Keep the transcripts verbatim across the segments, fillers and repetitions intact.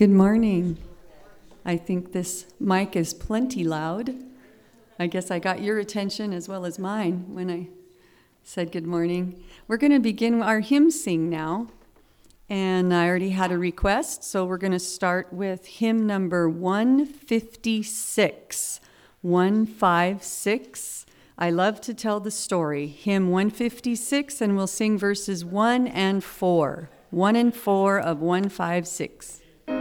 Good morning. I think this mic is plenty loud. I guess I got your attention as well as mine when I said good morning. We're going to begin our hymn sing now. And I already had a request, so we're going to start with hymn number one fifty-six. one fifty-six. I love to tell the story. Hymn one fifty-six, and we'll sing verses one and four. one and four of one fifty-six.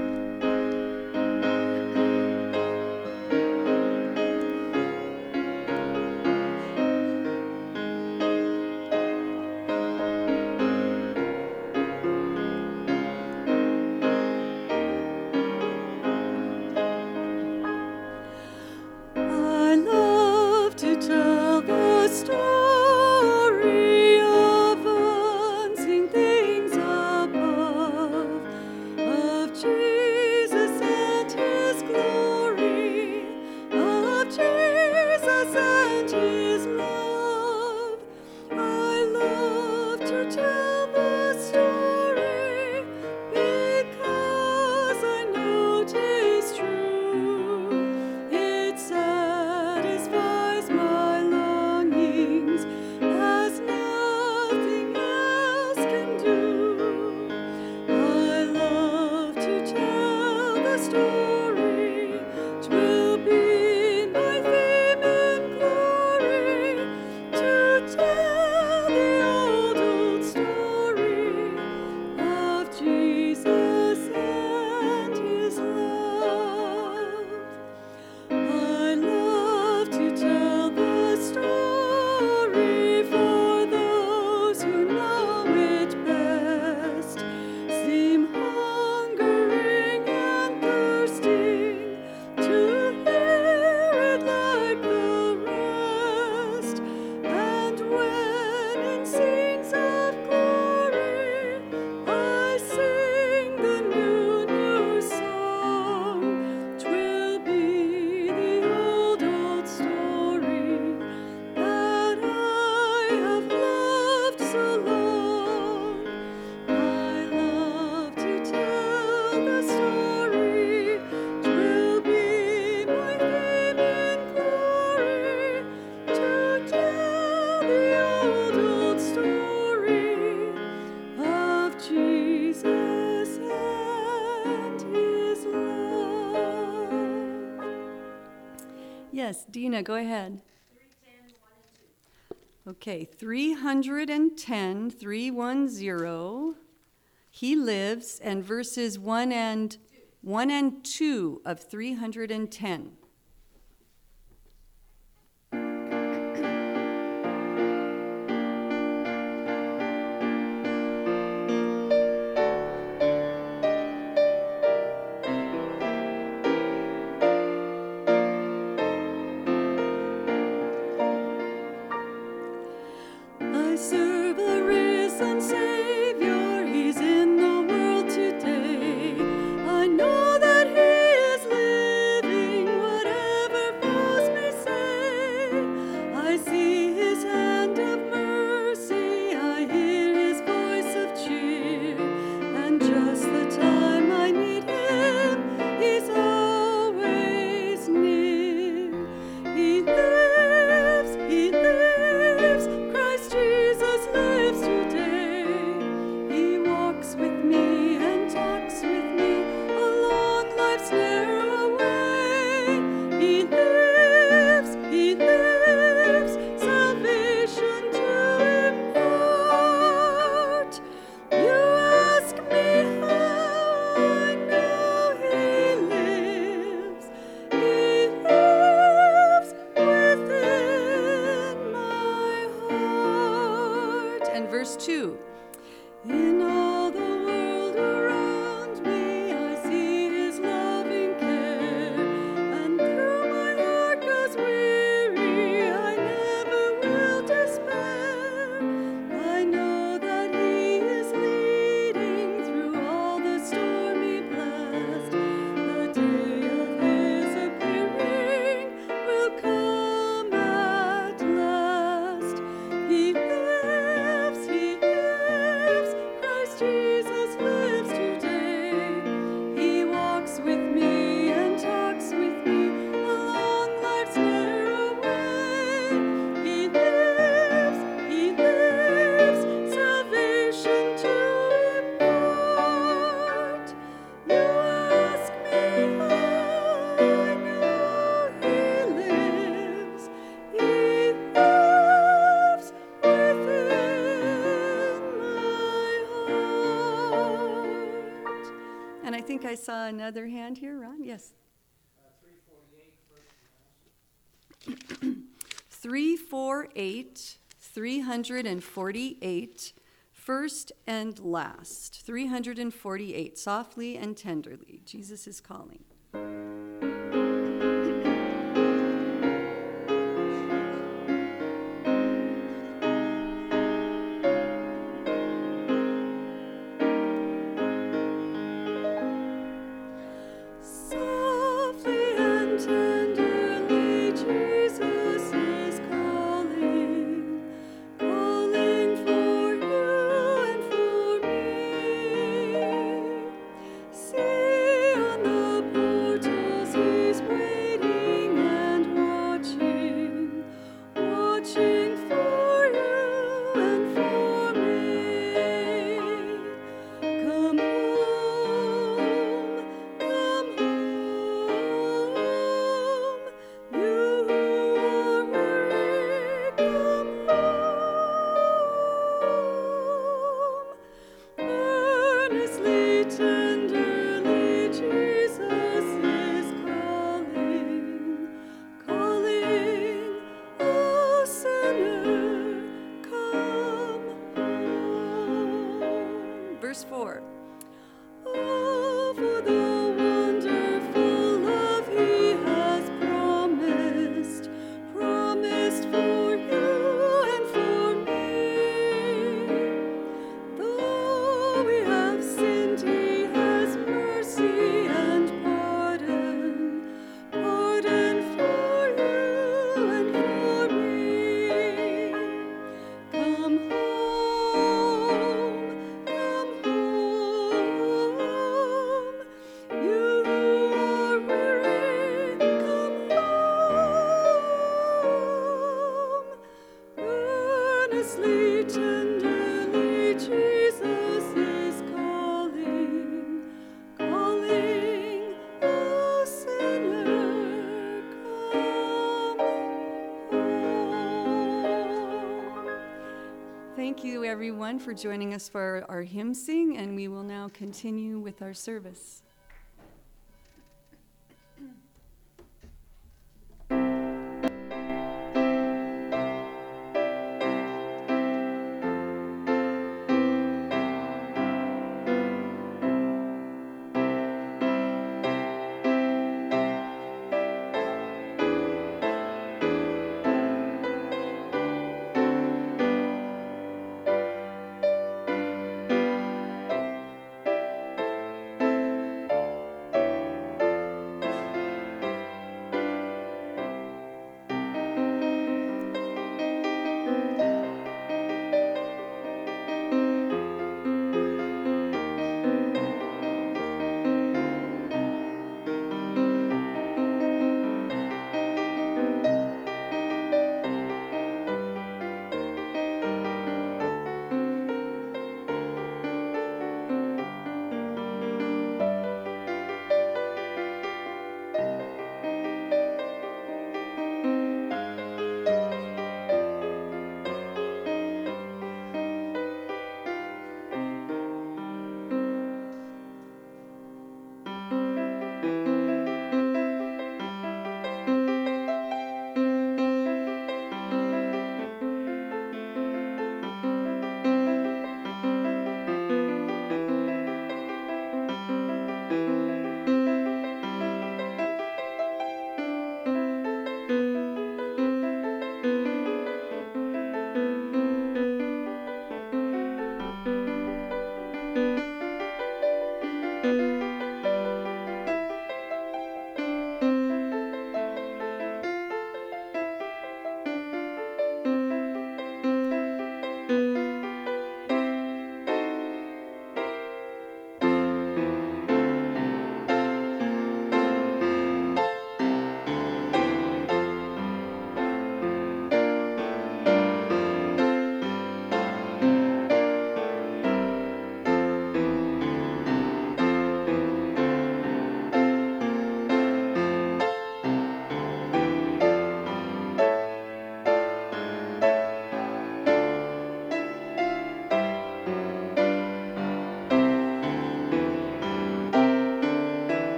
Yes, Dina, go ahead. Okay, three hundred ten, three one zero. He lives, and verses one and one and two of three hundred ten. What And I think I saw another hand here, Ron. Yes. three forty-eight, three forty-eight, first and last. three forty-eight, softly and tenderly. Jesus is calling. Verse four. Oh, for the wonderful love he has promised, promised for you and for me. Though we have sinned, he has mercy and pardon, pardon for you and for me. Come home, come home, you who are weary, come home. Earnestly, tenderly, Jesus is calling, calling, oh sinner, come home. Thank you, everyone, for joining us for our hymn sing, and we will now continue with our service.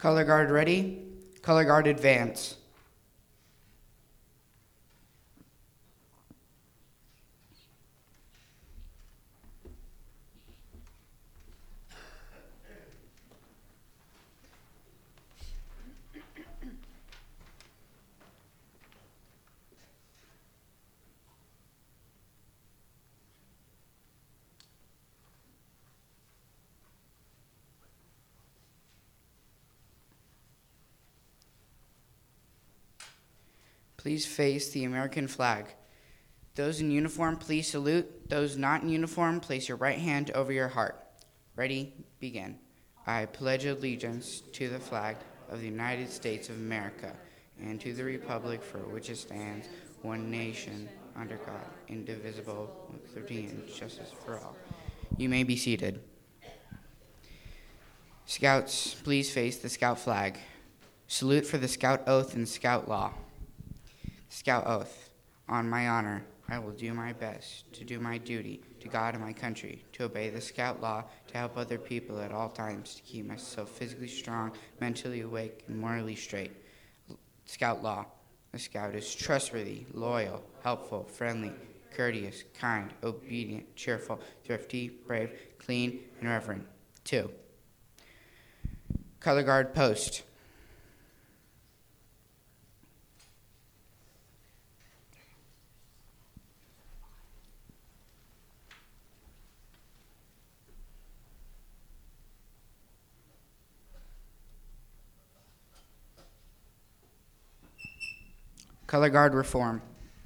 Color guard ready. Color guard advance. Please face the American flag. Those in uniform, please salute. Those not in uniform, place your right hand over your heart. Ready, begin. I pledge allegiance to the flag of the United States of America and to the republic for which it stands, one nation, under God, indivisible, with liberty and justice for all. You may be seated. Scouts, please face the Scout flag. Salute for the Scout oath and Scout law. Scout oath. On my honor, I will do my best to do my duty to God and my country, to obey the Scout law, to help other people at all times, to keep myself physically strong, mentally awake, and morally straight. Scout law. The Scout is trustworthy, loyal, helpful, friendly, courteous, kind, obedient, cheerful, thrifty, brave, clean, and reverent. Two. Color guard post. Color guard reform.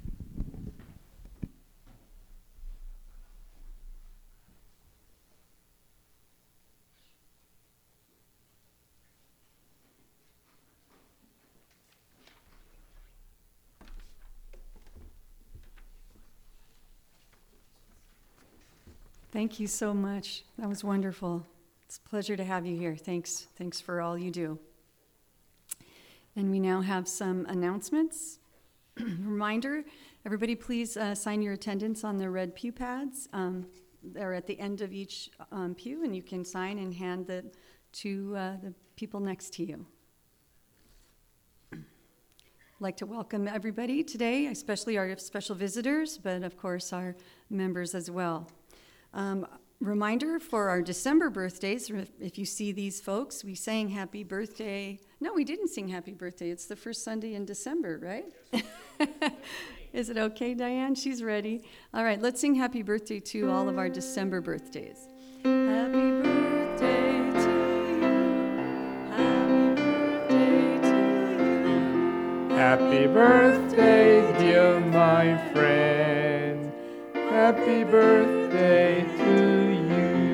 Thank you so much. That was wonderful. It's a pleasure to have you here. Thanks. Thanks for all you do. And we now have some announcements. Reminder, everybody please uh, sign your attendance on the red pew pads. Um, they're at the end of each um, pew, and you can sign and hand it to uh, the people next to you. I'd like to welcome everybody today, especially our special visitors, but of course our members as well. Um, Reminder for our December birthdays, if you see these folks, we sang happy birthday. No, we didn't sing happy birthday. It's the first Sunday in December, right? Is it okay, Diane? She's ready. All right, let's sing happy birthday to all of our December birthdays. Happy birthday to you. Happy birthday to you. Happy birthday, dear my friend. Happy birthday to you.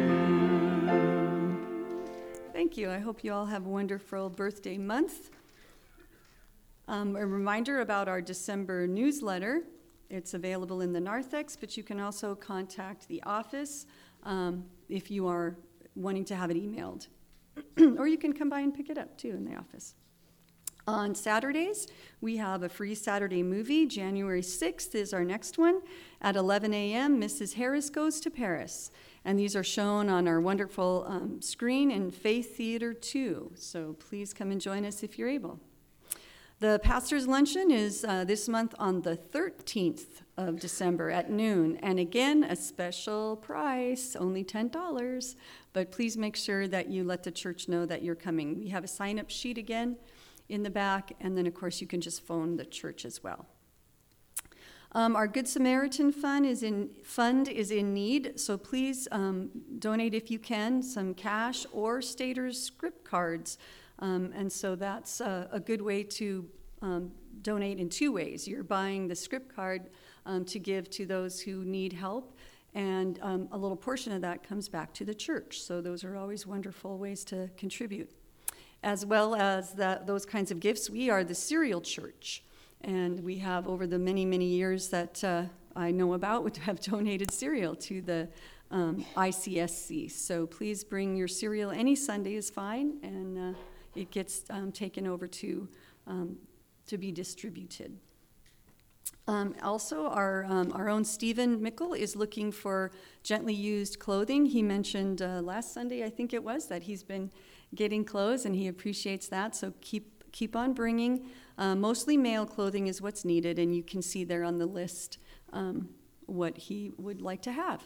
Thank you. I hope you all have a wonderful birthday month. Um, a reminder about our December newsletter. It's available in the narthex, but you can also contact the office um, if you are wanting to have it emailed. Or you can come by and pick it up, too, in the office. On Saturdays, we have a free Saturday movie. January sixth is our next one. At eleven a.m., Missus Harris Goes to Paris. And these are shown on our wonderful um, screen in Faith Theater two. So please come and join us if you're able. The Pastor's Luncheon is uh, this month on the thirteenth of December at noon. And again, a special price, only ten dollars. But please make sure that you let the church know that you're coming. We have a sign-up sheet again in the back, and then of course you can just phone the church as well. Um, our Good Samaritan Fund is in fund is in need, so please um, donate if you can, some cash or Stater's script cards, um, and so that's a, a good way to um, donate in two ways. You're buying the script card um, to give to those who need help, and um, a little portion of that comes back to the church. So those are always wonderful ways to contribute. As well as the, those kinds of gifts, we are the Cereal Church, and we have over the many, many years that uh, I know about would have donated cereal to the um, I C S C. So please bring your cereal. Any Sunday is fine, and uh, it gets um, taken over to um, to be distributed. Um, also, our um, our own Stephen Mickle is looking for gently used clothing. He mentioned uh, last Sunday, I think it was, that he's been getting clothes, and he appreciates that. So keep keep on bringing. Uh, mostly male clothing is what's needed, and you can see there on the list um, what he would like to have.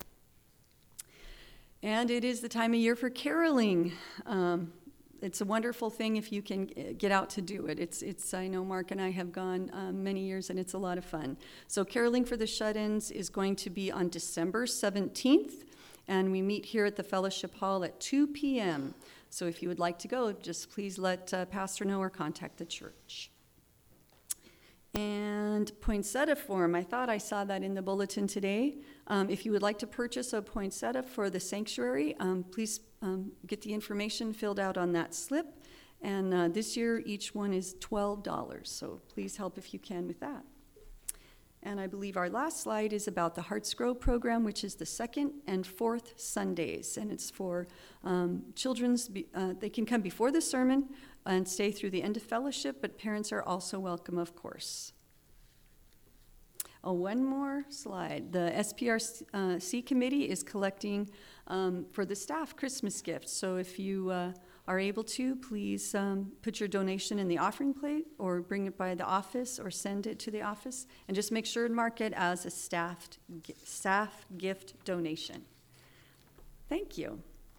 And it is the time of year for caroling. Um, it's a wonderful thing if you can get out to do it. It's, it's. I know Mark and I have gone um, many years, and it's a lot of fun. So caroling for the shut-ins is going to be on December seventeenth, and we meet here at the Fellowship Hall at two p.m. So if you would like to go, just please let uh, Pastor know or contact the church. And poinsettia form, I thought I saw that in the bulletin today. Um, if you would like to purchase a poinsettia for the sanctuary, um, please um, get the information filled out on that slip. And uh, this year, each one is twelve dollars, so please help if you can with that. And I believe our last slide is about the Hearts Grow program, which is the second and fourth Sundays. And it's for um, children's, uh, they can come before the sermon and stay through the end of fellowship, but parents are also welcome, of course. Oh, one more slide. The S P R C committee is collecting um, for the staff Christmas gifts. So if you uh, are able to, please um, put your donation in the offering plate or bring it by the office or send it to the office. And just make sure and mark it as a staffed, staff gift donation. Thank you.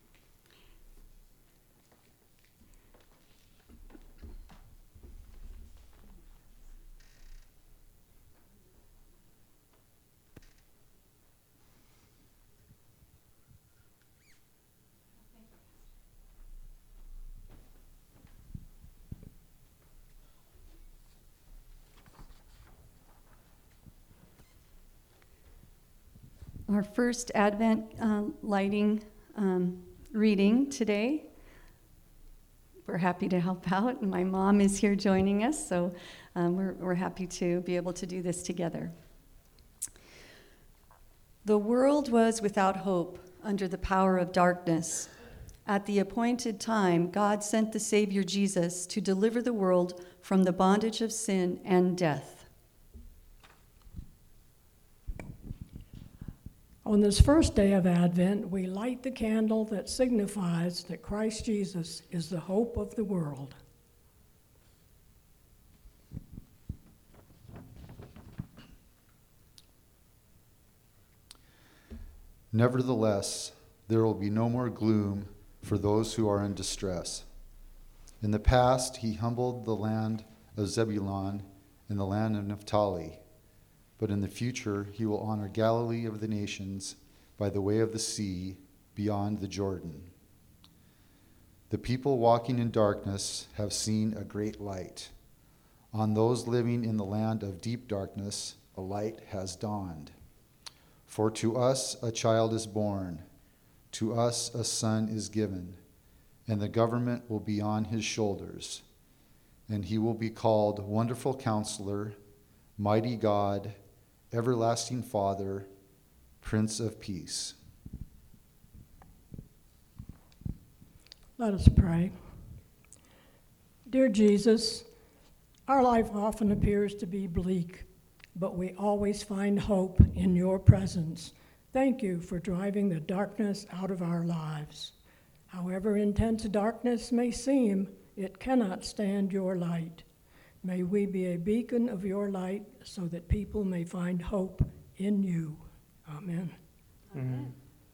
Our first Advent uh, lighting um, reading today. We're happy to help out, and my mom is here joining us, so um, we're, we're happy to be able to do this together. The world was without hope under the power of darkness. At the appointed time, God sent the Savior Jesus to deliver the world from the bondage of sin and death. On this first day of Advent, we light the candle that signifies that Christ Jesus is the hope of the world. Nevertheless, there will be no more gloom for those who are in distress. In the past, he humbled the land of Zebulun and the land of Naphtali. But in the future, he will honor Galilee of the nations by the way of the sea beyond the Jordan. The people walking in darkness have seen a great light. On those living in the land of deep darkness, a light has dawned. For to us a child is born, to us a son is given, and the government will be on his shoulders. And he will be called Wonderful Counselor, Mighty God, Everlasting Father, Prince of Peace. Let us pray. Dear Jesus, our life often appears to be bleak, but we always find hope in your presence. Thank you for driving the darkness out of our lives. However intense darkness may seem, it cannot stand your light. May we be a beacon of your light so that people may find hope in you. Amen. Mm-hmm.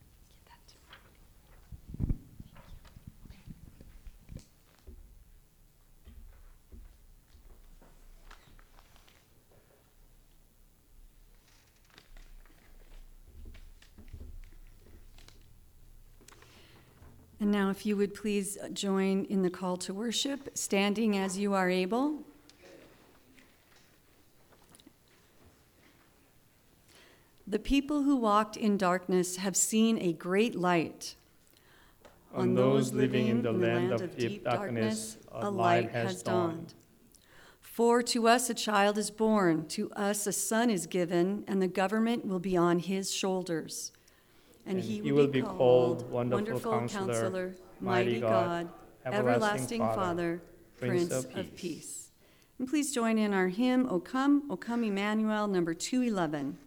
And now if you would please join in the call to worship, standing as you are able. The people who walked in darkness have seen a great light. On those living in the land of deep darkness, a light has dawned. For to us a child is born, to us a son is given, and the government will be on his shoulders. And, and he, he will be called Wonderful, Wonderful Counselor, Counselor, Mighty God, Everlasting Father, Father Prince, Prince of, of Peace. Peace. And please join in our hymn, O Come, O Come Emmanuel, number two eleven.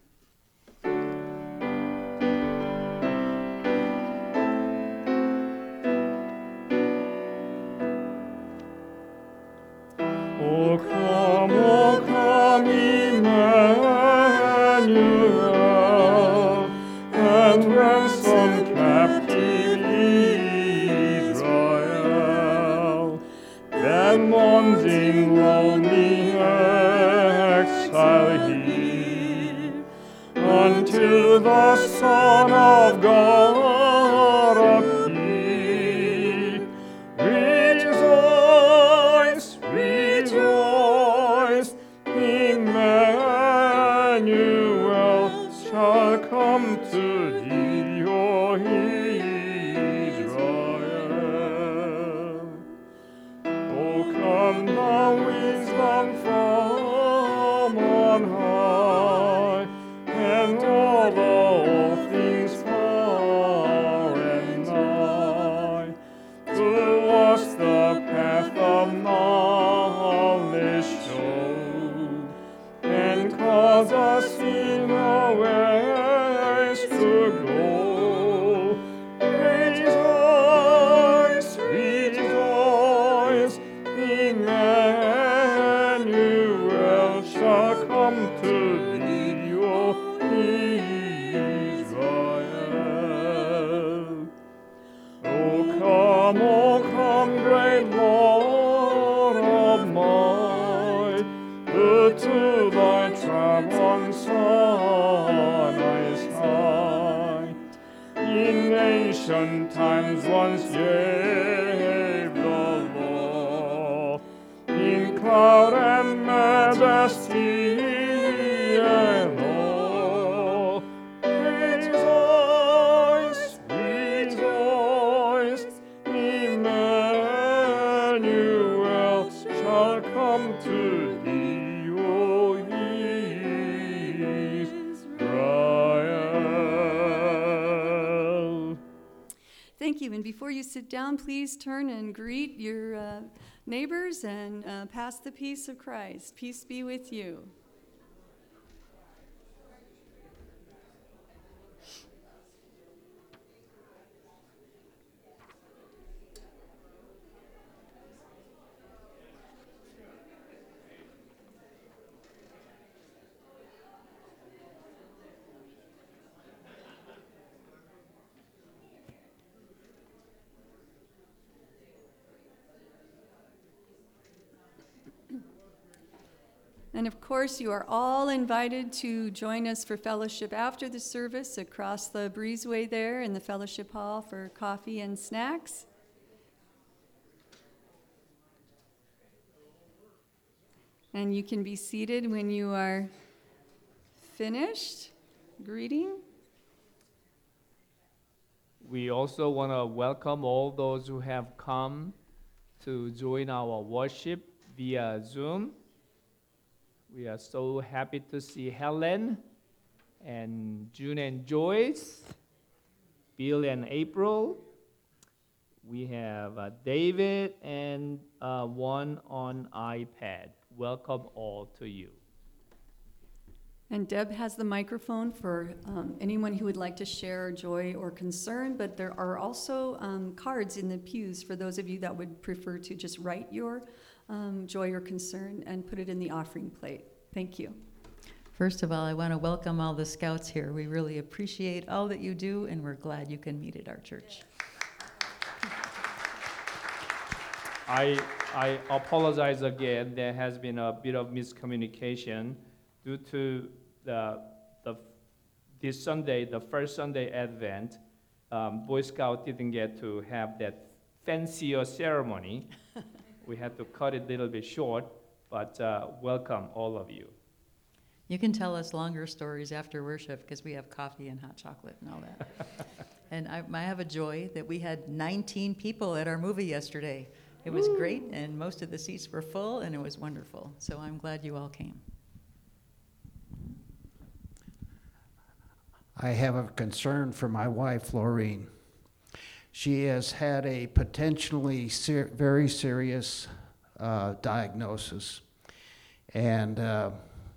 O come, O come, Emmanuel, and ransom captive Israel. Then mourns in lonely exile he, until the Son of God appear. Rejoice, rejoice, Emmanuel shall come to thee, O Israel. O come thou wisdom from on high, and all the things far and nigh, to us the path of knowledge show, and cause us in our ways to go. Rejoice, rejoice, Emmanuel shall come to thee, O Israel. O come, O come, great Lord of might, who to thy travelling Son is high. In ancient times once gave the law, in cloud and majesty and awe. Rejoice, rejoice, Emmanuel shall come to thee, O Israel. Thank you. And before you sit down, please turn and greet your uh, neighbors and uh, pass the peace of Christ. Peace be with you. And of course, you are all invited to join us for fellowship after the service across the breezeway there in the fellowship hall for coffee and snacks. And you can be seated when you are finished greeting. We also want to welcome all those who have come to join our worship via Zoom. We are so happy to see Helen and June and Joyce, Bill and April. We have uh, David and uh, one on iPad. Welcome all to you. And Deb has the microphone for um, anyone who would like to share joy or concern, but there are also um, cards in the pews for those of you that would prefer to just write your um, joy or concern and put it in the offering plate. Thank you. First of all, I want to welcome all the scouts here. We really appreciate all that you do, and we're glad you can meet at our church. I, I apologize again. There has been a bit of miscommunication due to the, the this Sunday, the first Sunday Advent. Um, Boy Scout didn't get to have that fancier ceremony. We had to cut it a little bit short, but uh, welcome all of you. You can tell us longer stories after worship because we have coffee and hot chocolate and all that. And I, I have a joy that we had nineteen people at our movie yesterday. It was Woo. Great, and most of the seats were full, and it was wonderful. So I'm glad you all came. I have a concern for my wife, Laureen. She has had a potentially ser- very serious uh, diagnosis, and uh,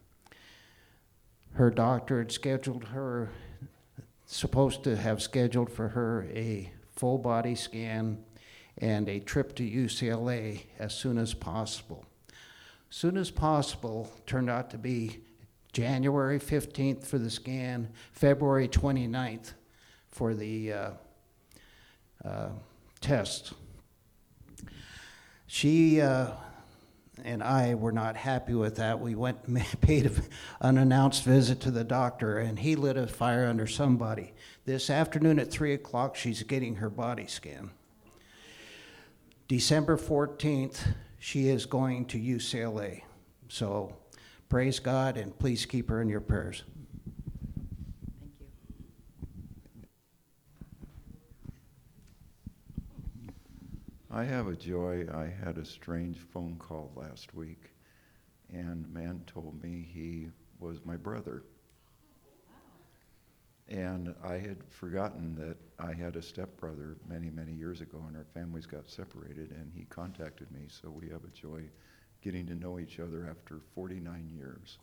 her doctor had scheduled her, supposed to have scheduled for her a full body scan and a trip to U C L A as soon as possible. Soon as possible turned out to be January fifteenth for the scan, February twenty-ninth for the uh, uh, test. She uh, and I were not happy with that. We went and paid an unannounced visit to the doctor, and he lit a fire under somebody. This afternoon at three o'clock, she's getting her body scan. December fourteenth, she is going to U C L A. So praise God, and please keep her in your prayers. Thank you. I have a joy. I had a strange phone call last week, and a man told me he was my brother. And I had forgotten that I had a stepbrother many, many years ago, and our families got separated, and he contacted me, so we have a joy getting to know each other after forty-nine years.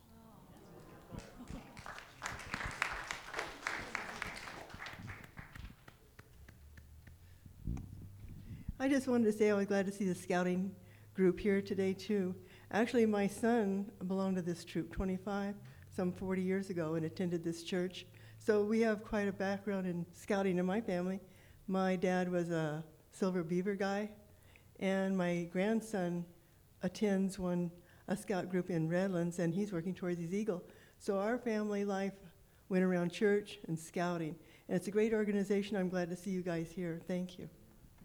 I just wanted to say I was glad to see the scouting group here today, too. Actually, my son belonged to this troop twenty-five, some forty years ago, and attended this church. So we have quite a background in scouting in my family. My dad was a Silver Beaver guy, and my grandson attends one a scout group in Redlands, and he's working towards his Eagle. So our family life went around church and scouting, and it's a great organization. I'm glad to see you guys here. Thank you.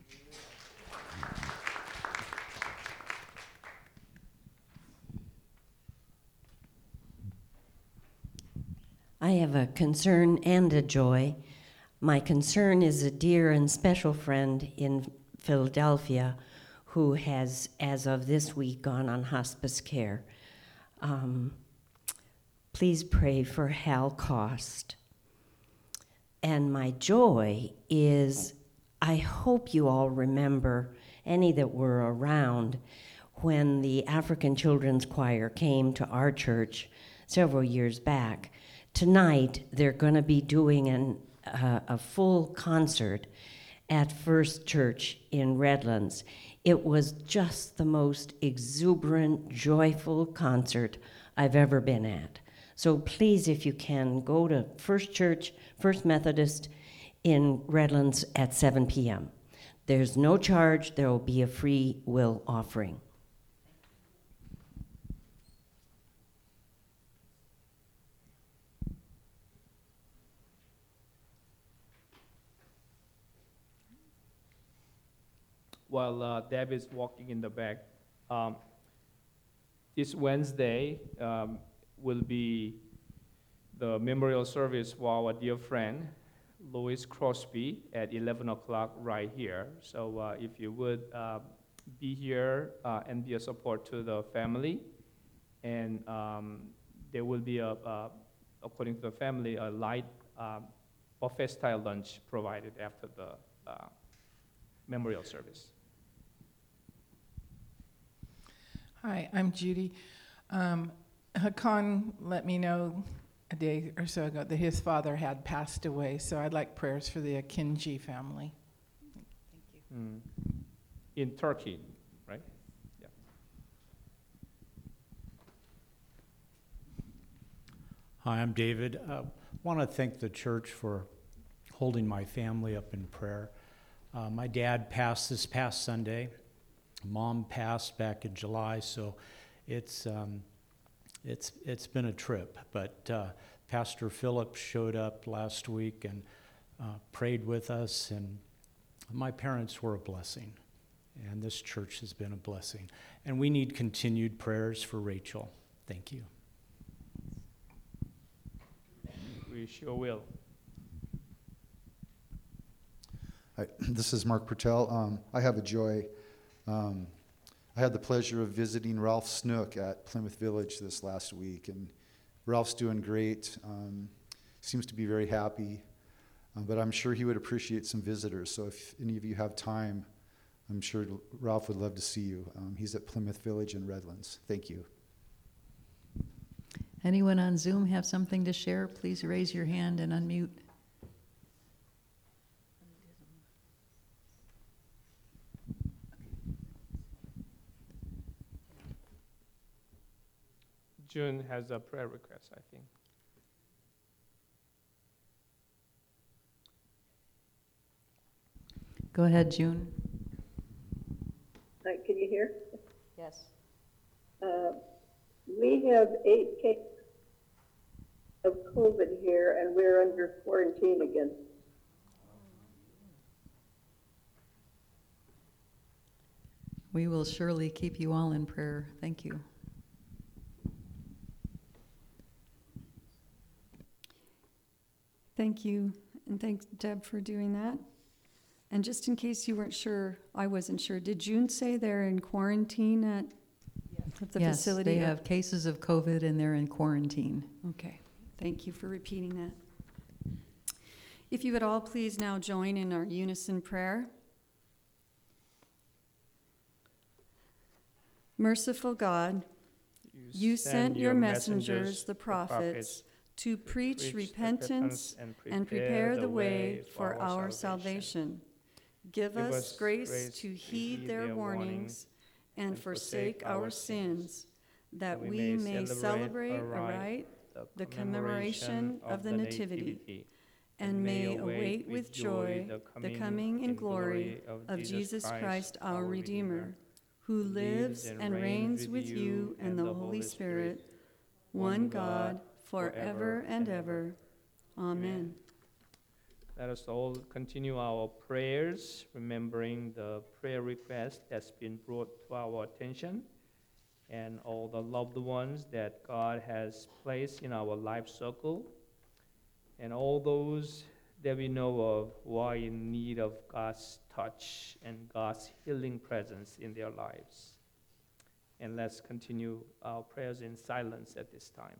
I have a concern and a joy. My concern is a dear and special friend in Philadelphia who has, as of this week, gone on hospice care. Um, please pray for Hal Cost. And my joy is, I hope you all remember, any that were around, when the African Children's Choir came to our church several years back. Tonight, they're going to be doing an, uh, a full concert at First Church in Redlands. It was just the most exuberant, joyful concert I've ever been at. So please, if you can, go to First Church, First Methodist in Redlands at seven p.m. There's no charge. There will be a free will offering. While uh, Deb is walking in the back, um, this Wednesday um, will be the memorial service for our dear friend, Louis Crosby, at eleven o'clock right here. So uh, if you would uh, be here uh, and be a support to the family, and um, there will be, a, uh, according to the family, a light uh, buffet-style lunch provided after the uh, memorial service. Hi, I'm Judy. Um, Hakan let me know a day or so ago that his father had passed away, so I'd like prayers for the Akinji family. Thank you. Mm. In Turkey, right? Yeah. Hi, I'm David. I uh, want to thank the church for holding my family up in prayer. Uh, my dad passed this past Sunday. Mom passed back in July, so it's um, it's it's been a trip. But uh, Pastor Philip showed up last week and uh, prayed with us, and my parents were a blessing, and this church has been a blessing. And we need continued prayers for Rachel. Thank you. We sure will. Hi, this is Mark Pertel. Um, I have a joy. Um, I had the pleasure of visiting Ralph Snook at Plymouth Village this last week, and Ralph's doing great. Um, seems to be very happy, uh, but I'm sure he would appreciate some visitors. So if any of you have time, I'm sure Ralph would love to see you. Um, he's at Plymouth Village in Redlands. Thank you. Anyone on Zoom have something to share? Please raise your hand and unmute. June has a prayer request, I think. Go ahead, June. Hi, can you hear? Yes. Uh, we have eight cases of COVID here, and we're under quarantine again. We will surely keep you all in prayer. Thank you. Thank you, and thanks, Deb, for doing that. And just in case you weren't sure, I wasn't sure, did June say they're in quarantine at at the Yes, facility? they have cases of COVID and they're in quarantine. Okay, thank you for repeating that. If you would all please now join in our unison prayer. Merciful God, you sent your messengers, the prophets, to preach repentance and prepare the way for our salvation. Give us grace to heed their warnings and forsake our sins, that we may celebrate aright the commemoration of the Nativity, and may await with joy the coming in glory of Jesus Christ our Redeemer, who lives and reigns with you and the Holy Spirit, one God, forever and ever. Amen. Let us all continue our prayers, remembering the prayer request that's been brought to our attention and all the loved ones that God has placed in our life circle, and all those that we know of who are in need of God's touch and God's healing presence in their lives. And let's continue our prayers in silence at this time.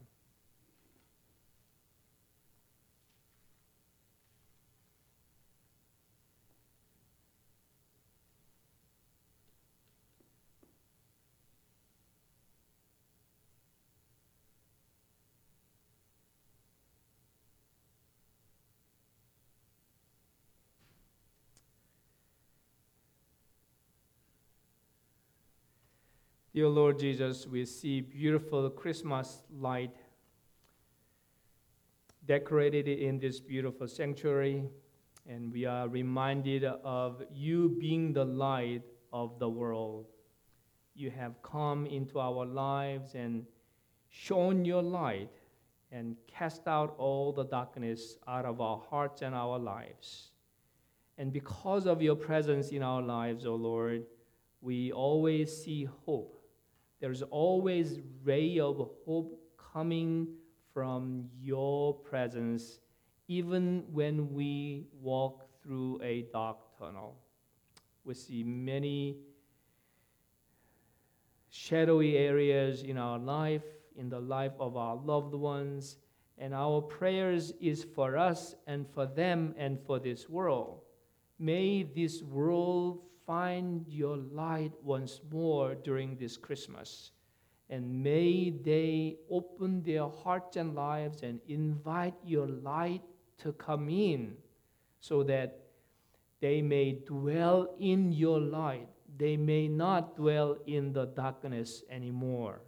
Dear Lord Jesus, we see beautiful Christmas light decorated in this beautiful sanctuary, and we are reminded of you being the light of the world. You have come into our lives and shone your light and cast out all the darkness out of our hearts and our lives. And because of your presence in our lives, O Lord, we always see hope. There's always a ray of hope coming from your presence, even when we walk through a dark tunnel. We see many shadowy areas in our life, in the life of our loved ones, and our prayers is for us and for them and for this world. May this world find your light once more during this Christmas. And may they open their hearts and lives and invite your light to come in, so that they may dwell in your light. They may not dwell in the darkness anymore.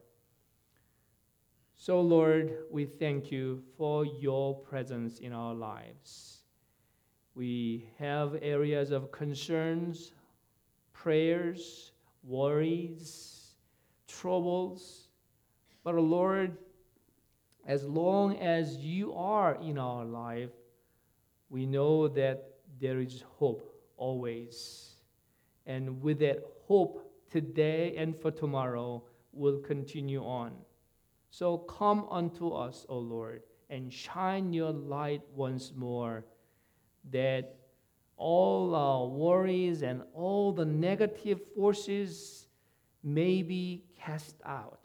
So, Lord, we thank you for your presence in our lives. We have areas of concerns, prayers, worries, troubles. But Lord, as long as you are in our life, we know that there is hope always. And with that hope today and for tomorrow, we'll continue on. So come unto us, O Lord, and shine your light once more, that all our worries and all the negative forces may be cast out,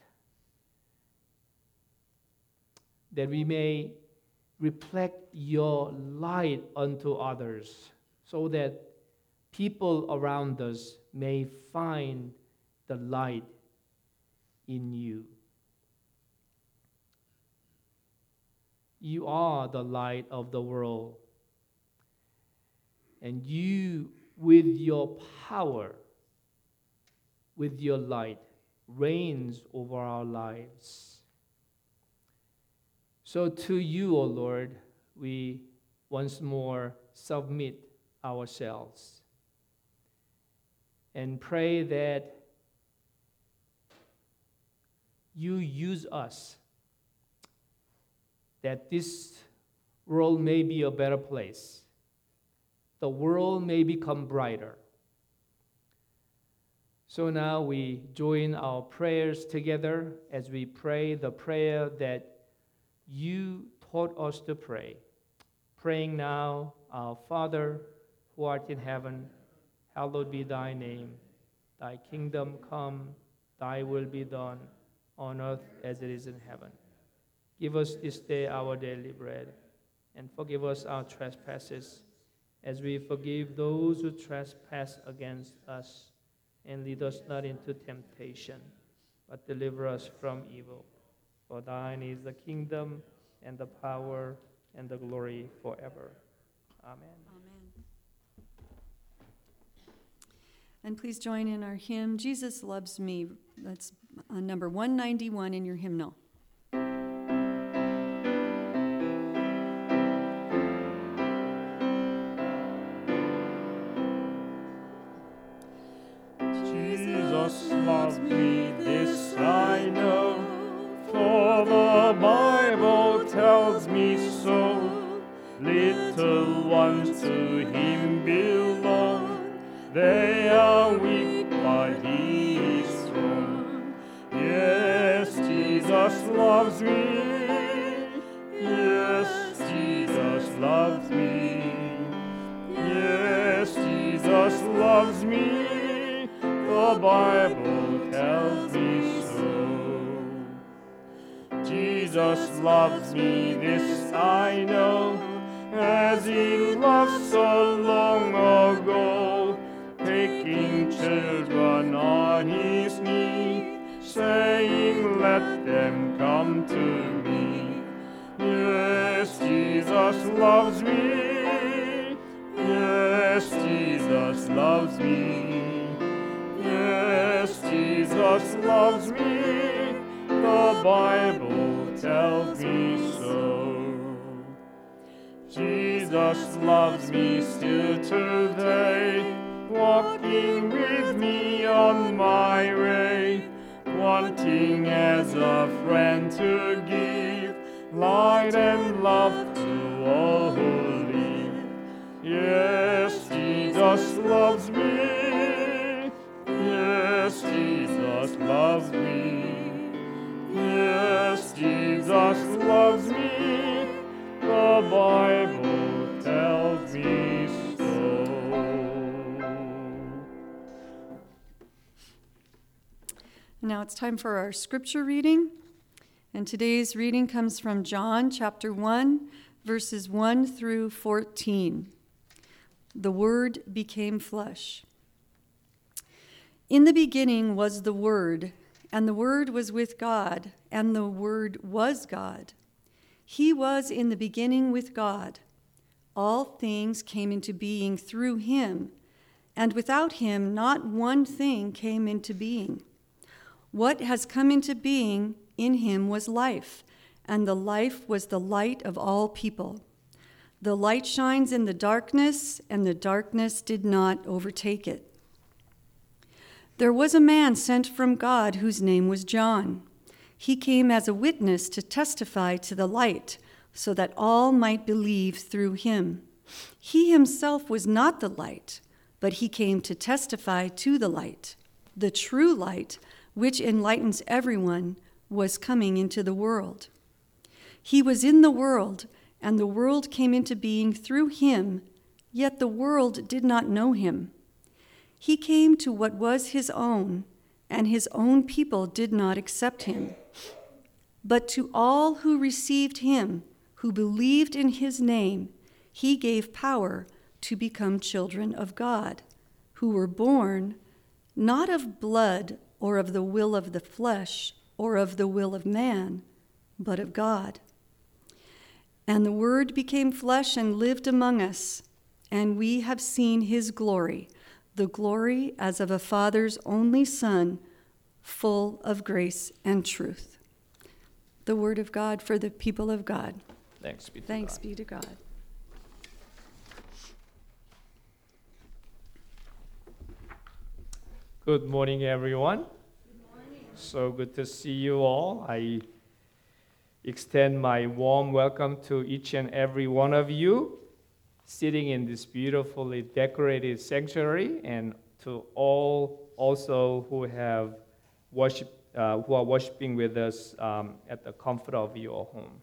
that we may reflect your light unto others, so that people around us may find the light in you. You are the light of the world, and you, with your power, with your light, reigns over our lives. So to you, O Lord, we once more submit ourselves and pray that you use us, that this world may be a better place. The world may become brighter. So now we join our prayers together as we pray the prayer that you taught us to pray. Praying now, Our Father, who art in heaven, hallowed be thy name. Thy kingdom come, thy will be done, on earth as it is in heaven. Give us this day our daily bread, and forgive us our trespasses, as we forgive those who trespass against us. And lead us not into temptation, but deliver us from evil. For thine is the kingdom, and the power, and the glory forever. Amen. Amen. And please join in our hymn, Jesus Loves Me. That's uh, number one ninety-one in your hymnal. Jesus loves me, this I know, for the Bible tells me so. Little ones to him belong, they are weak but he is strong. Yes, Jesus loves me, yes, Jesus loves me, yes, Jesus loves me. The Bible tells me so. Jesus loves me, this I know, as he loved so long ago, taking children on his knee, saying, let them come to me. Yes, Jesus loves me, yes, Jesus loves me. Yes, Jesus loves me, the Bible tells me so. Jesus loves me still today, walking with me on my way, wanting as a friend to give light and love to all who live. Yes, Jesus loves me. Yes, Jesus loves me. Yes, Jesus loves me. The Bible tells me so. Now it's time for our scripture reading. And today's reading comes from John chapter one, verses one through fourteen. The Word became flesh. In the beginning was the Word, and the Word was with God, and the Word was God. He was in the beginning with God. All things came into being through him, and without him not one thing came into being. What has come into being in him was life, and the life was the light of all people. The light shines in the darkness, and the darkness did not overtake it. There was a man sent from God whose name was John. He came as a witness to testify to the light, so that all might believe through him. He himself was not the light, but he came to testify to the light. The true light, which enlightens everyone, was coming into the world. He was in the world, and the world came into being through him, yet the world did not know him. He came to what was his own, and his own people did not accept him. But to all who received him, who believed in his name, he gave power to become children of God, who were born not of blood or of the will of the flesh or of the will of man, but of God. And the Word became flesh and lived among us, and we have seen his glory, the glory as of a Father's only Son, full of grace and truth. the word of God for the people of God. Thanks be to Thanks God. be to God. Good morning, everyone. Good morning. So good to see you all. I extend my warm welcome to each and every one of you sitting in this beautifully decorated sanctuary, and to all also who have worship, uh, who are worshiping with us um, at the comfort of your home.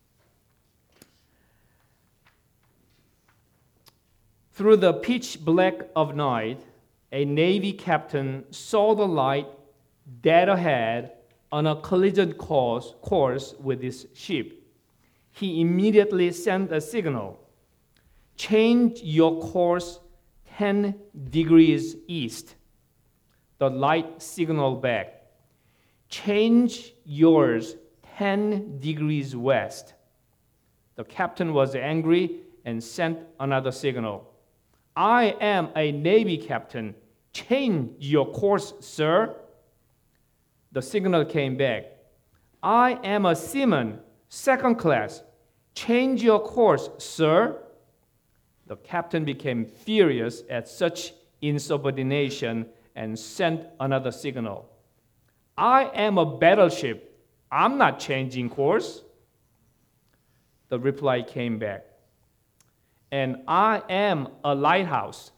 Through the pitch black of night, a Navy captain saw the light dead ahead on a collision course, course with his ship. He immediately sent a signal. Change your course ten degrees east. The light signaled back. Change yours ten degrees west. The captain was angry and sent another signal. I am a Navy captain. Change your course, sir. The signal came back. I am a seaman, second class. Change your course, sir. The captain became furious at such insubordination and sent another signal. I am a battleship. I'm not changing course. The reply came back. And I am a lighthouse.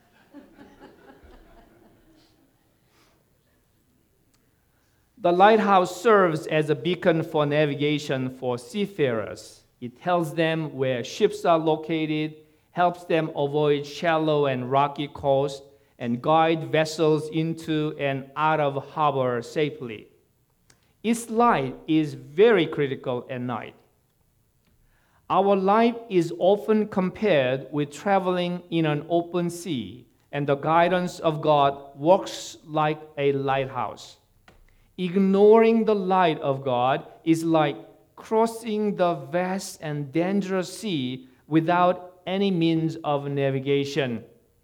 The lighthouse serves as a beacon for navigation for seafarers. It tells them where ships are located, helps them avoid shallow and rocky coasts, and guide vessels into and out of harbor safely. Its light is very critical at night. Our life is often compared with traveling in an open sea, and the guidance of God works like a lighthouse. Ignoring the light of God is like crossing the vast and dangerous sea without any means of navigation.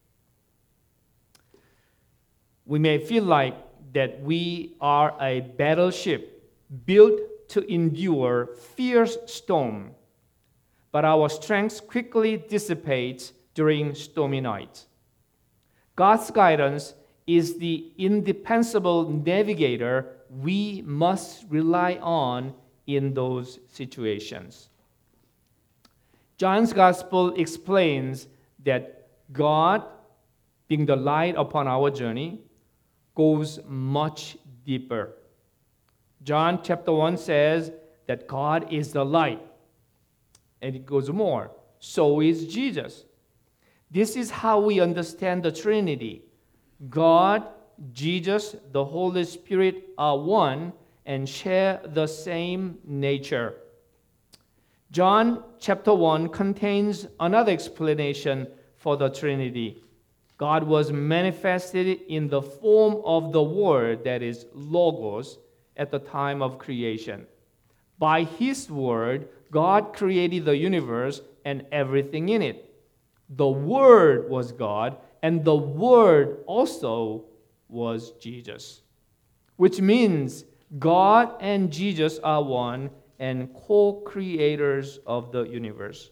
We may feel like that we are a battleship built to endure fierce storm, but our strength quickly dissipates during stormy nights. God's guidance is the indispensable navigator we must rely on in those situations. John's Gospel explains that God, being the light upon our journey, goes much deeper. John chapter one says that God is the light. And it goes more. So is Jesus. This is how we understand the Trinity. God, Jesus, the Holy Spirit are one and share the same nature. John chapter one contains another explanation for the Trinity. God was manifested in the form of the Word, that is, Logos, at the time of creation. By His Word, God created the universe and everything in it. The Word was God, and the Word also was Jesus, which means God and Jesus are one and co-creators of the universe.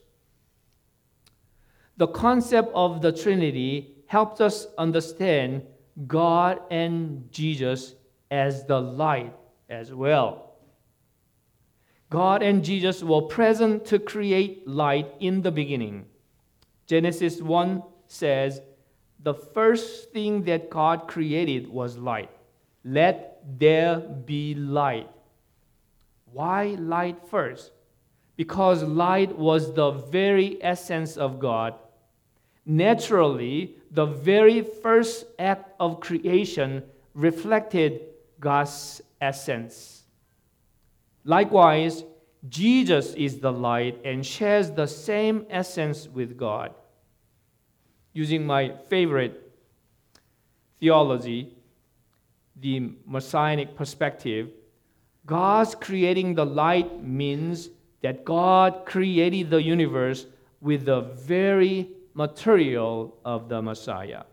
The concept of the Trinity helps us understand God and Jesus as the light as well. God and Jesus were present to create light in the beginning. Genesis one says, the first thing that God created was light. Let there be light. Why light first? Because light was the very essence of God. Naturally, the very first act of creation reflected God's essence. Likewise, Jesus is the light and shares the same essence with God. Using my favorite theology, the Messianic perspective, God's creating the light means that God created the universe with the very material of the Messiah.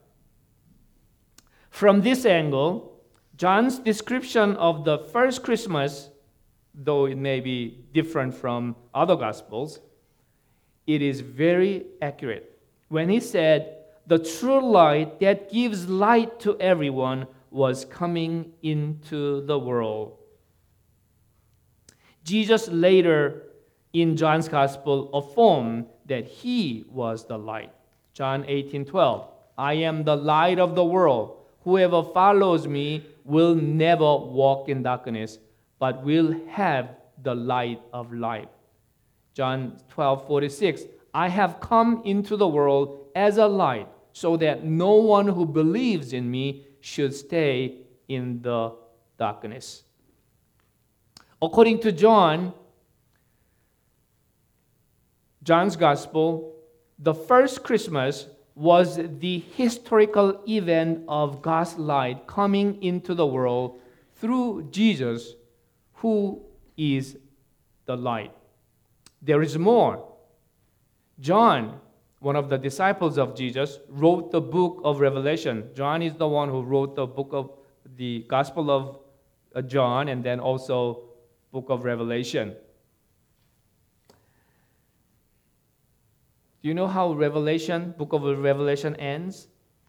From this angle, John's description of the first Christmas, though it may be different from other Gospels, it is very accurate. When he said, the true light that gives light to everyone was coming into the world. Jesus later in John's Gospel affirmed that he was the light. John eighteen twelve, I am the light of the world. Whoever follows me will never walk in darkness, but will have the light of life. John twelve forty-six, I have come into the world as a light, so that no one who believes in me should stay in the darkness. According to John, John's Gospel, the first Christmas was the historical event of God's light coming into the world through Jesus, who is the light. There is more. John, one of the disciples of Jesus, wrote the book of Revelation. John is the one who wrote the book of the Gospel of John and then also book of Revelation. Do you know how Revelation, book of Revelation ends?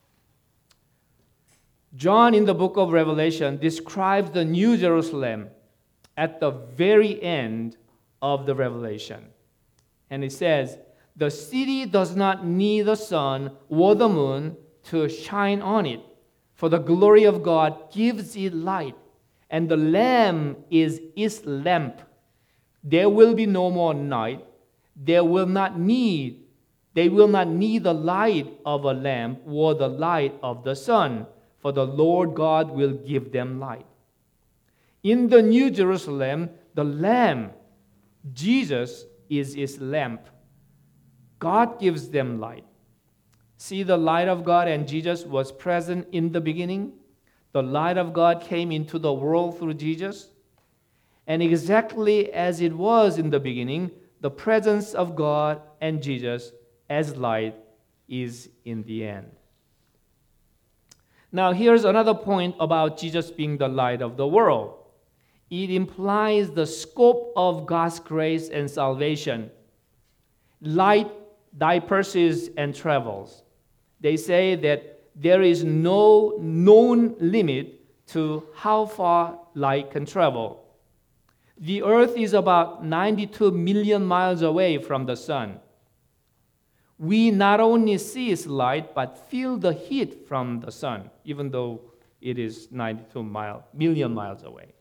John in the book of Revelation describes the New Jerusalem at the very end of the Revelation. And it says, the city does not need the sun or the moon to shine on it, for the glory of God gives it light, and the Lamb is its lamp. There will be no more night. There will not need, they will not need the light of a lamp or the light of the sun, for the Lord God will give them light. In the New Jerusalem, the Lamb, Jesus, is its lamp. God gives them light. See, the light of God and Jesus was present in the beginning. The light of God came into the world through Jesus. And exactly as it was in the beginning, the presence of God and Jesus as light is in the end. Now, here's another point about Jesus being the light of the world. It implies the scope of God's grace and salvation. Light disperses and travels. They say that there is no known limit to how far light can travel. The earth is about ninety-two million miles away from the sun. We not only see its light, but feel the heat from the sun, even though it is ninety-two million miles away.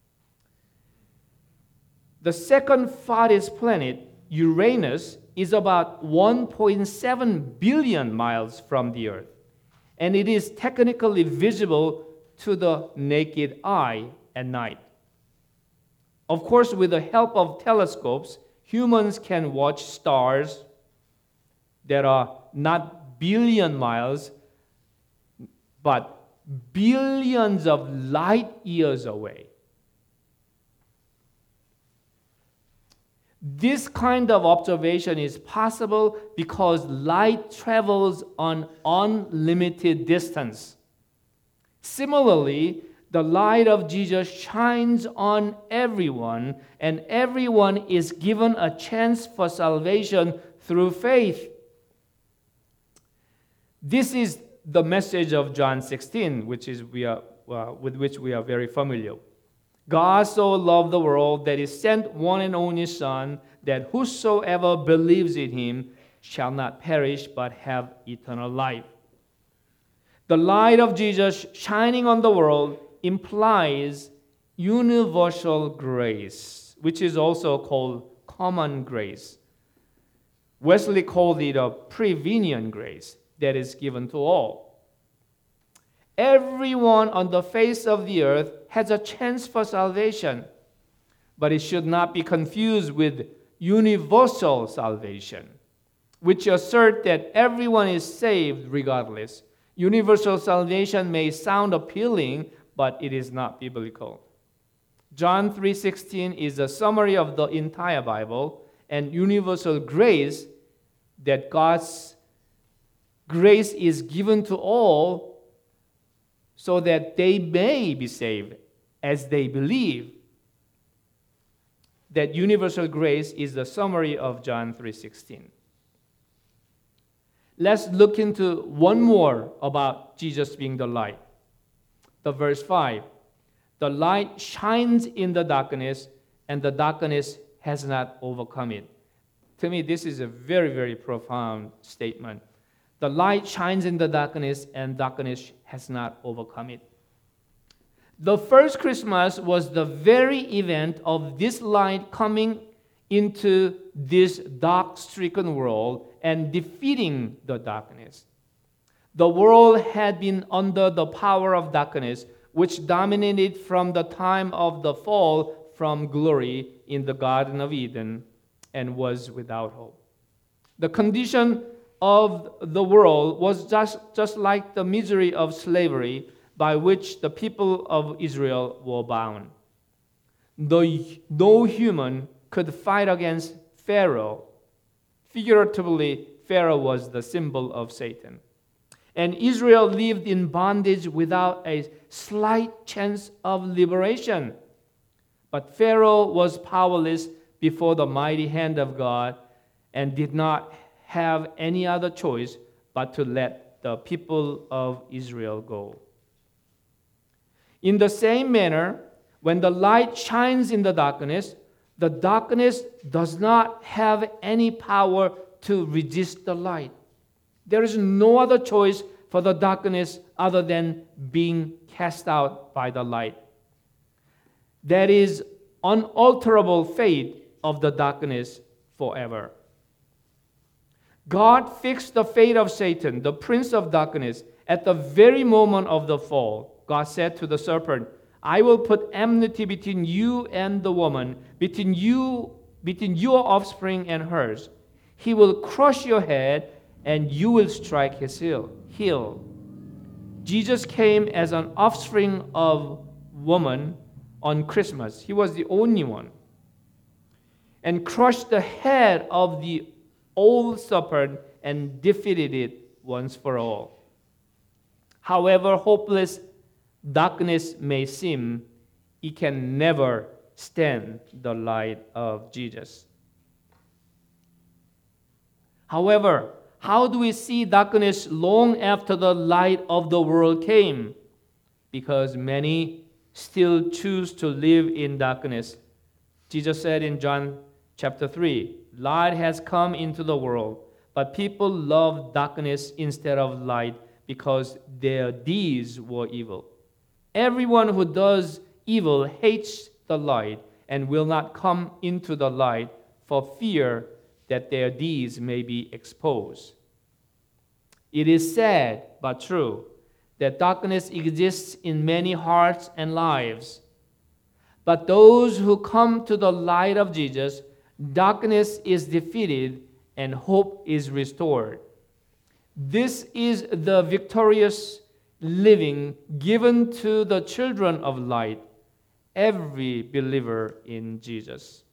The second farthest planet, Uranus, is about one point seven billion miles from the earth, and it is technically visible to the naked eye at night. Of course, with the help of telescopes, humans can watch stars that are not billion miles, but billions of light years away. This kind of observation is possible because light travels on unlimited distance. Similarly, the light of Jesus shines on everyone, and everyone is given a chance for salvation through faith. This is the message of John sixteen, which is we are uh, with which we are very familiar. God so loved the world that he sent one and only Son, that whosoever believes in him shall not perish but have eternal life. The light of Jesus shining on the world implies universal grace, which is also called common grace. Wesley called it a prevenient grace that is given to all. Everyone on the face of the earth has a chance for salvation, but it should not be confused with universal salvation, which assert that everyone is saved regardless. Universal salvation may sound appealing, but it is not biblical. John three sixteen is a summary of the entire Bible, and universal grace, that God's grace is given to all so that they may be saved as they believe. that universal grace is the summary of John three sixteen. Let's look into one more about Jesus being the light. The verse five. The light shines in the darkness, and the darkness has not overcome it. To me, this is a very, very profound statement. The light shines in the darkness, and darkness has not overcome it. The first Christmas was the very event of this light coming into this dark-stricken world and defeating the darkness. The world had been under the power of darkness, which dominated from the time of the fall from glory in the Garden of Eden and was without hope. The condition of the world was just, just like the misery of slavery by which the people of Israel were bound. Though no human could fight against Pharaoh, figuratively, Pharaoh was the symbol of Satan. And Israel lived in bondage without a slight chance of liberation. But Pharaoh was powerless before the mighty hand of God and did not have any other choice but to let the people of Israel go. In the same manner, when the light shines in the darkness, the darkness does not have any power to resist the light. There is no other choice for the darkness other than being cast out by the light. That is unalterable fate of the darkness forever. God fixed the fate of Satan, the prince of darkness, at the very moment of the fall. God said to the serpent, I will put enmity between you and the woman, between you, between your offspring and hers. He will crush your head, and you will strike his heel. heel. Jesus came as an offspring of woman on Christmas. He was the only one. And crushed the head of the old serpent and defeated it once for all. However hopeless darkness may seem, it can never stand the light of Jesus. However, how do we see darkness long after the light of the world came? Because many still choose to live in darkness. Jesus said in John chapter three, light has come into the world, but people love darkness instead of light because their deeds were evil. Everyone who does evil hates the light and will not come into the light for fear that their deeds may be exposed. It is sad but true that darkness exists in many hearts and lives. But those who come to the light of Jesus, darkness is defeated and hope is restored. This is the victorious living given to the children of light, every believer in Jesus.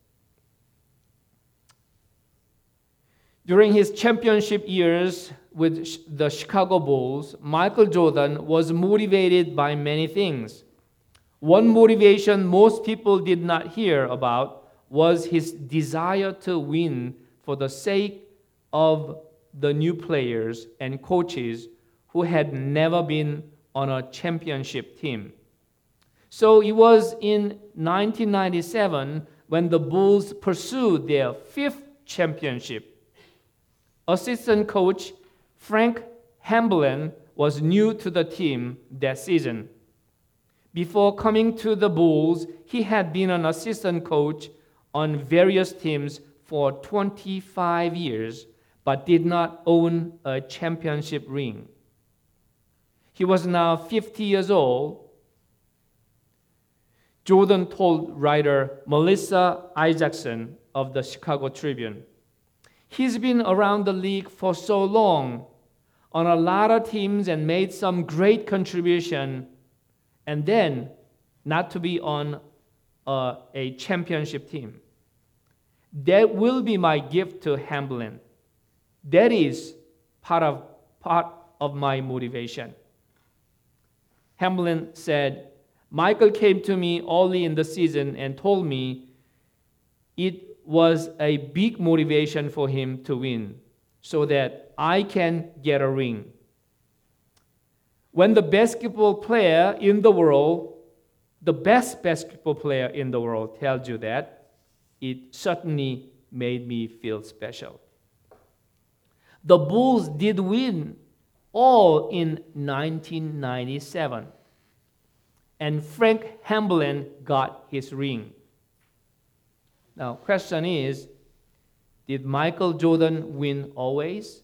During his championship years with the Chicago Bulls, Michael Jordan was motivated by many things. One motivation most people did not hear about was his desire to win for the sake of the new players and coaches who had never been on a championship team. So it was in nineteen ninety-seven when the Bulls pursued their fifth championship. Assistant coach Frank Hamblin was new to the team that season. Before coming to the Bulls, he had been an assistant coach on various teams for twenty-five years, but did not own a championship ring. He was now fifty years old. Jordan told writer Melissa Isaacson of the Chicago Tribune, he's been around the league for so long, on a lot of teams and made some great contribution, and then not to be on a, a championship team. That will be my gift to Hamblin. That is part of, part of my motivation. Hamblin said, Michael came to me early in the season and told me it was a big motivation for him to win, so that I can get a ring. When the basketball player in the world, the best basketball player in the world tells you that, it certainly made me feel special. The Bulls did win all in nineteen ninety-seven, and Frank Hamblen got his ring. Now, question is, did Michael Jordan win always?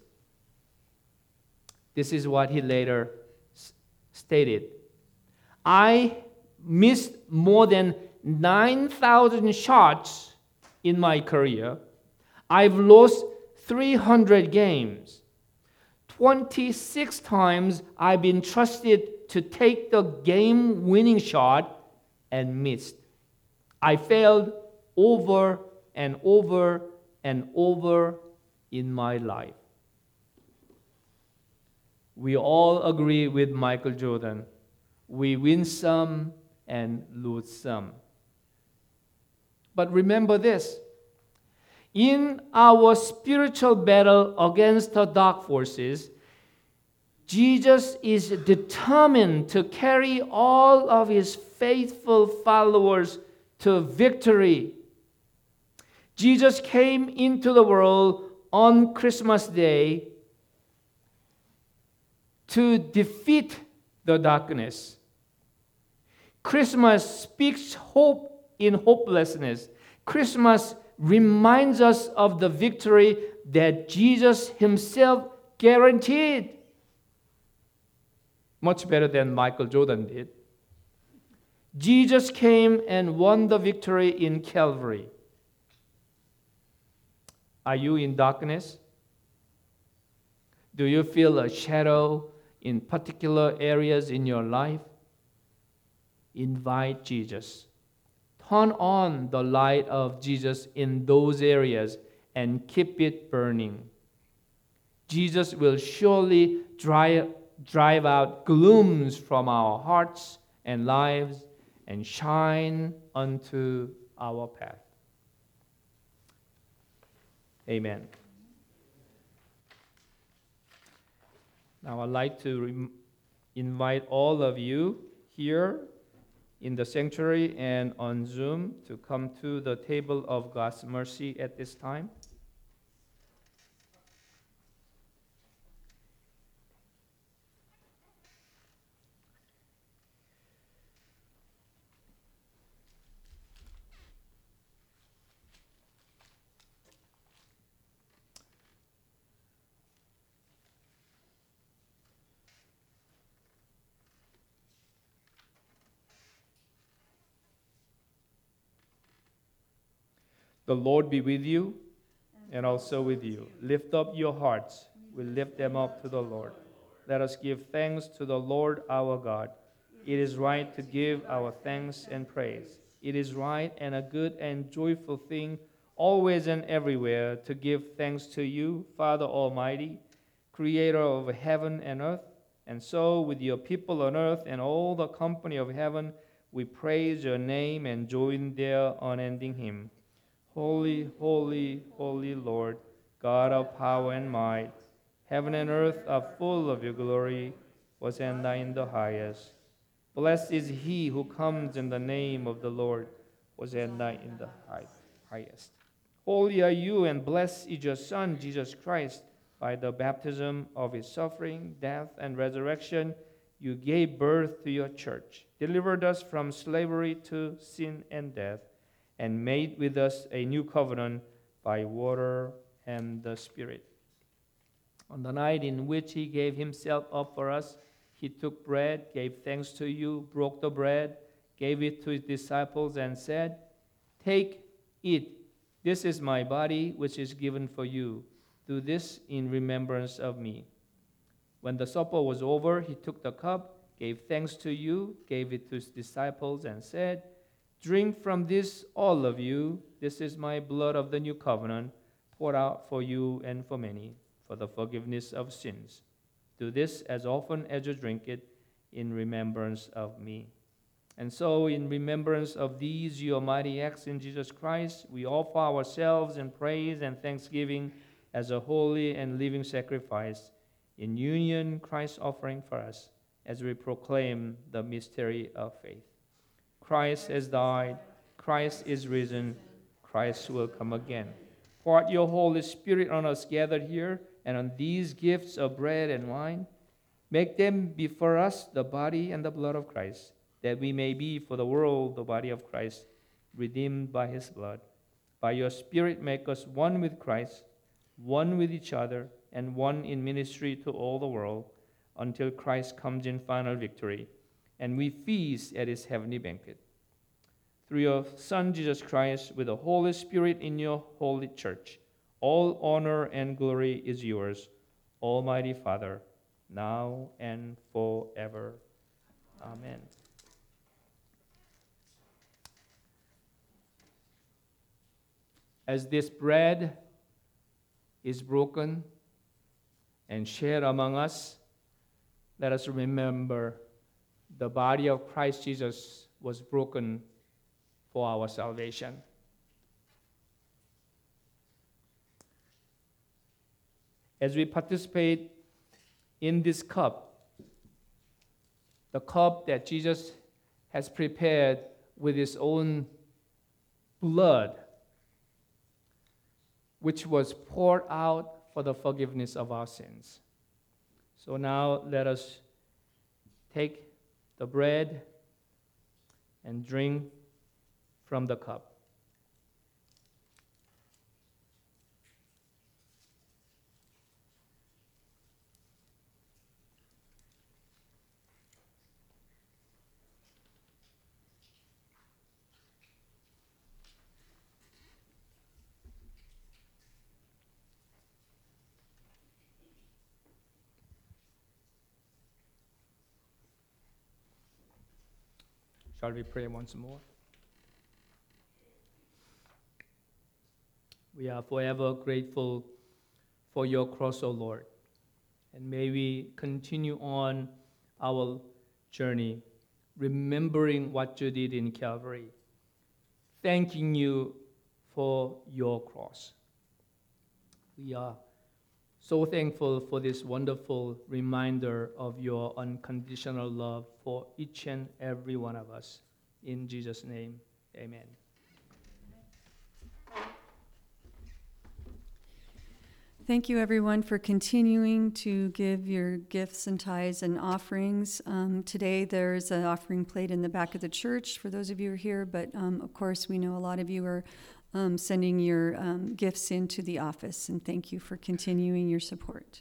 This is what he later s- stated. I missed more than nine thousand shots in my career. I've lost three hundred games. twenty-six times I've been trusted to take the game-winning shot and missed. I failed over and over and over in my life. We all agree with Michael Jordan. We win some and lose some. But remember this. In our spiritual battle against the dark forces, Jesus is determined to carry all of his faithful followers to victory. Jesus came into the world on Christmas Day to defeat the darkness. Christmas speaks hope in hopelessness. Christmas reminds us of the victory that Jesus himself guaranteed. Much better than Michael Jordan did. Jesus came and won the victory in Calvary. Are you in darkness? Do you feel a shadow in particular areas in your life? Invite Jesus. Turn on the light of Jesus in those areas and keep it burning. Jesus will surely drive, drive out glooms from our hearts and lives and shine unto our path. Amen. Now I'd like to rem- invite all of you here in the sanctuary and on Zoom to come to the table of God's mercy at this time. The Lord be with you and also with you. Lift up your hearts. We lift them up to the Lord. Let us give thanks to the Lord our God. It is right to give our thanks and praise. It is right and a good and joyful thing, always and everywhere, to give thanks to you, Father Almighty, creator of heaven and earth. And so, with your people on earth and all the company of heaven, we praise your name and join their unending hymn. Holy, holy, holy Lord, God of power and might, heaven and earth are full of your glory. Hosanna in the highest. Blessed is he who comes in the name of the Lord. Hosanna in the high, highest. Holy are you, and blessed is your Son, Jesus Christ. By the baptism of his suffering, death, and resurrection, you gave birth to your church, delivered us from slavery to sin and death, and made with us a new covenant by water and the Spirit. On the night in which he gave himself up for us, he took bread, gave thanks to you, broke the bread, gave it to his disciples, and said, "Take, eat. This is my body, which is given for you. Do this in remembrance of me." When the supper was over, he took the cup, gave thanks to you, gave it to his disciples, and said, "Drink from this, all of you. This is my blood of the new covenant, poured out for you and for many, for the forgiveness of sins. Do this as often as you drink it in remembrance of me." And so, in remembrance of these your mighty acts in Jesus Christ, we offer ourselves in praise and thanksgiving as a holy and living sacrifice, in union Christ's offering for us, as we proclaim the mystery of faith. Christ has died, Christ is risen, Christ will come again. Pour out your Holy Spirit on us gathered here and on these gifts of bread and wine. Make them be for us the body and the blood of Christ, that we may be for the world the body of Christ, redeemed by his blood. By your Spirit make us one with Christ, one with each other, and one in ministry to all the world, until Christ comes in final victory, and we feast at his heavenly banquet. Through your Son, Jesus Christ, with the Holy Spirit in your holy church, all honor and glory is yours, Almighty Father, now and forever. Amen. As this bread is broken and shared among us, let us remember the body of Christ Jesus was broken for our salvation. As we participate in this cup, the cup that Jesus has prepared with his own blood, which was poured out for the forgiveness of our sins. So now let us take the bread and drink from the cup. Shall we pray once more? We are forever grateful for your cross, O Lord. And may we continue on our journey, remembering what you did in Calvary, thanking you for your cross. We are so thankful for this wonderful reminder of your unconditional love for each and every one of us. In Jesus' name, amen. Thank you, everyone, for continuing to give your gifts and tithes and offerings. Um, today, there's an offering plate in the back of the church for those of you who are here, but um, of course, we know a lot of you are um, sending your um, gifts into the office, and thank you for continuing your support.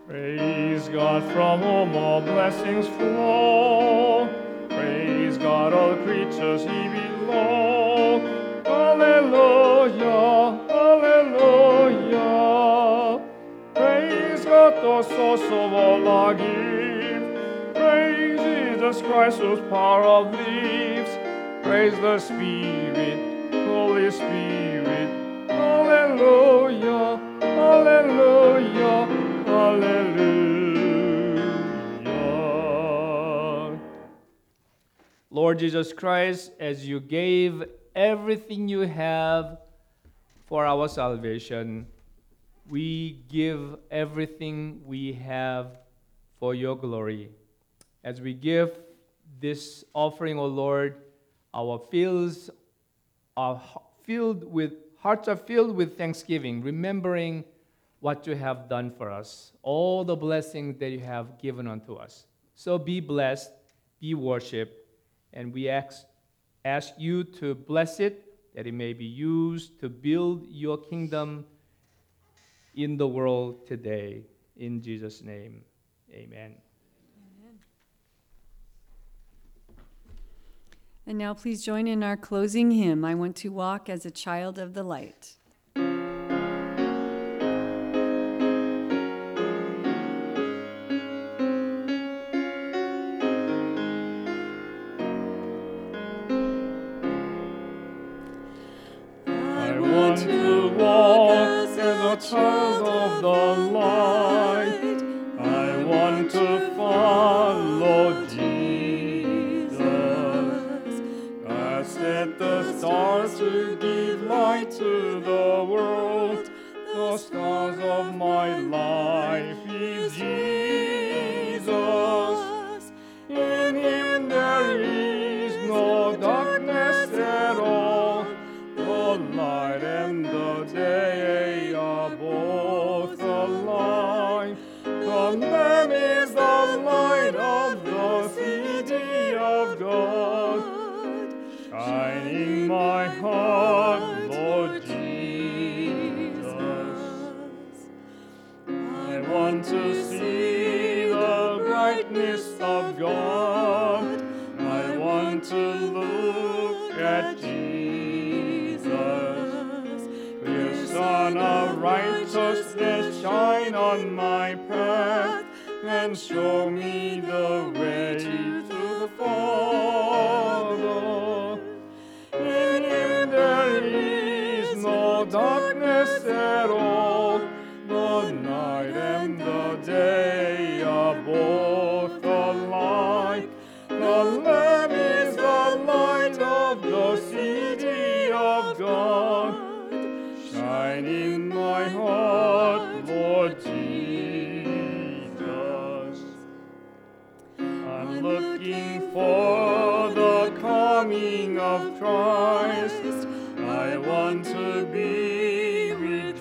Praise God, from whom all blessings flow. Praise God, all creatures He below. Hallelujah, hallelujah. Praise God, the source of all our gift. Praise Jesus Christ, whose power uplifts. Praise the Spirit, Holy Spirit. Hallelujah, hallelujah, hallelujah. Lord Jesus Christ, as you gave everything you have for our salvation, we give everything we have for your glory. As we give this offering, O Lord, our fields are filled with, hearts are filled with thanksgiving, remembering what you have done for us, all the blessings that you have given unto us. So be blessed, be worshiped, and we ask, ask you to bless it, that it may be used to build your kingdom in the world today. In Jesus' name, amen. And now please join in our closing hymn, I Want to Walk as a Child of the Light. I want to walk as a child of the light. I want to follow Jesus. I set the stars to give light to the world. The stars of my life is Jesus. In Him there is no darkness at all. The light and the day are both alive. The Lamb is the light of the city of God. Shine in my heart, Lord Jesus. I want to see the brightness of God. I want to look at Jesus. Clear sun of righteousness, shine on my path and show me the way to the Father. In Him there is no darkness at all. The night and the day are both alike. The Lamb is the light of the city of God. Shine in my heart, Lord Jesus. I'm looking for the coming of Christ. I want to be with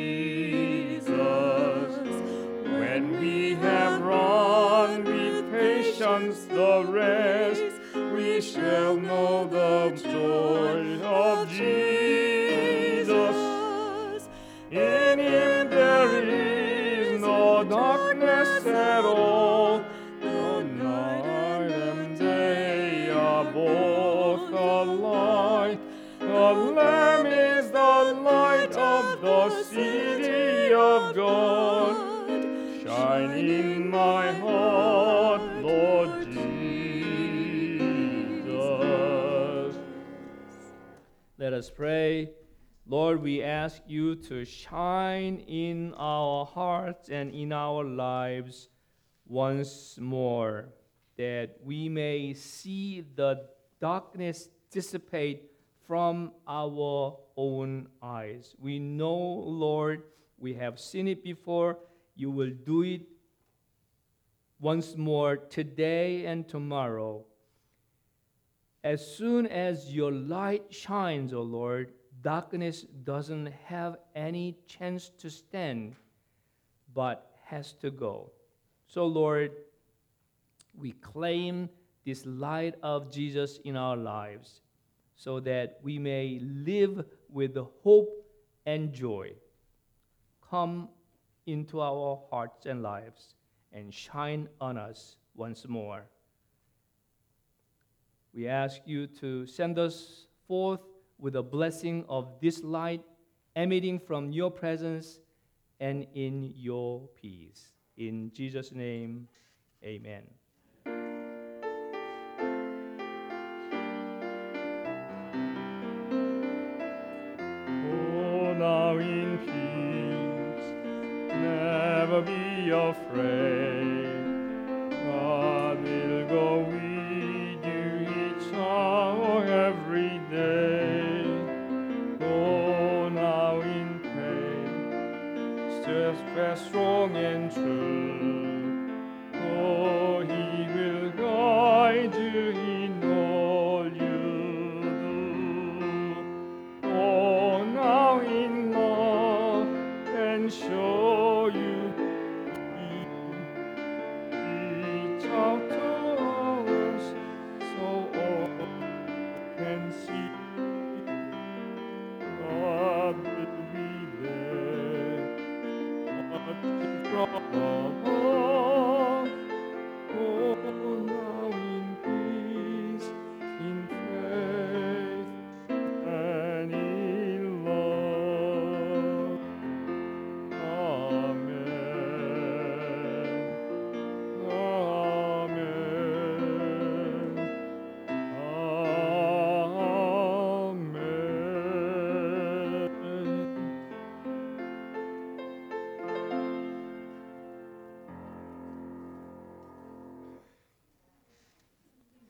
Jesus. When we have run with patience the race, we shall know the joy of Jesus. In Him there is no darkness at all. The night and day are both alike. The Lamb is the light of the city of God. Shine in my heart, Lord Jesus. Let us pray. Lord, we ask you to shine in our hearts and in our lives once more, that we may see the darkness dissipate from our own eyes. We know, Lord, we have seen it before. You will do it once more today and tomorrow. As soon as your light shines, O Lord, darkness doesn't have any chance to stand, but has to go. So, Lord, we claim this light of Jesus in our lives so that we may live with hope and joy. Come into our hearts and lives and shine on us once more. We ask you to send us forth with a blessing of this light emanating from your presence and in your peace. In Jesus' name, amen. Go now in peace, never be afraid. God will go with you each hour, every day. Go now in faith, steadfast, strong and true. Oh, He will guide you in all you do. Go now in love and show you reach out to others so all can see. God will be there, watching from above.